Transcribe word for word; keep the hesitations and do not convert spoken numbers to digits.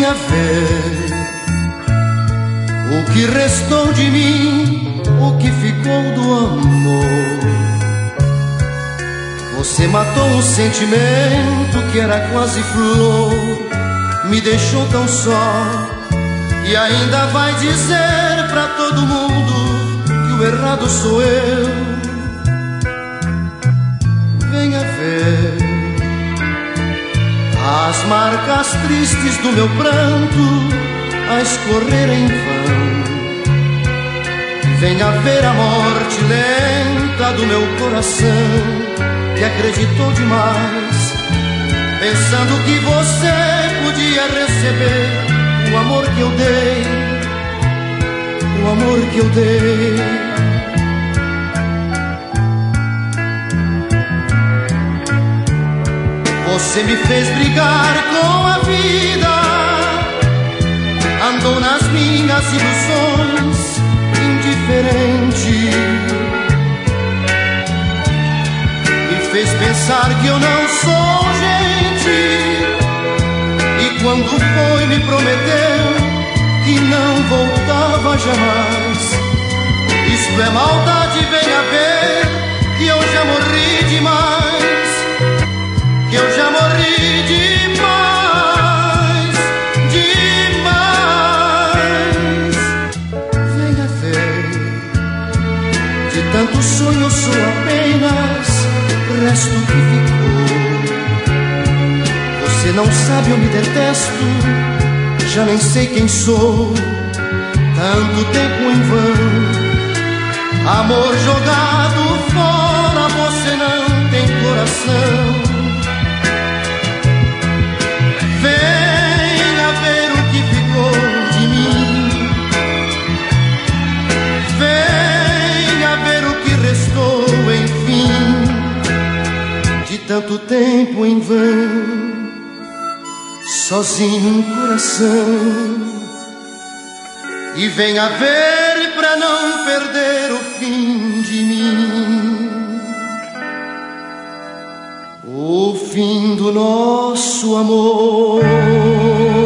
Venha ver o que restou de mim, o que ficou do amor. Você matou um sentimento que era quase flor, me deixou tão só e ainda vai dizer pra todo mundo que o errado sou eu. Venha ver as marcas tristes do meu pranto a escorrer em vão. Venha ver a morte lenta do meu coração, que acreditou demais, pensando que você podia receber o amor que eu dei, o amor que eu dei. Você me fez brigar com a vida, andou nas minhas ilusões indiferente, me fez pensar que eu não sou gente, e quando foi me prometeu que não voltava jamais. Isto é maldade, venha ver que eu já morri demais, que eu já morri demais, demais. Venha ver, de tanto sonho eu sou apenas o resto que ficou. Você não sabe, eu me detesto, já nem sei quem sou. Tanto tempo em vão, amor jogado fora, você não tem coração. Venha ver o que ficou de mim, venha ver o que restou, enfim, de tanto tempo em vão, sozinho um coração. E venha ver pra não perder o fim de mim, o fim do nosso amor.